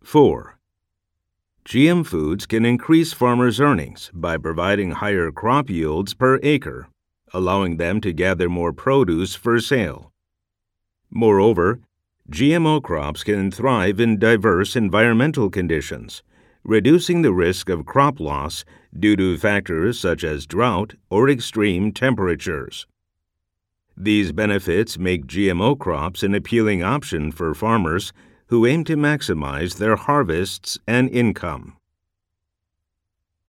4. GM foods can increase farmers' earnings by providing higher crop yields per acre, allowing them to gather more produce for sale. Moreover, GMO crops can thrive in diverse environmental conditions, reducing the risk of crop loss due to factors such as drought or extreme temperatures. These benefits make GMO crops an appealing option for farmers who aim to maximize their harvests and income.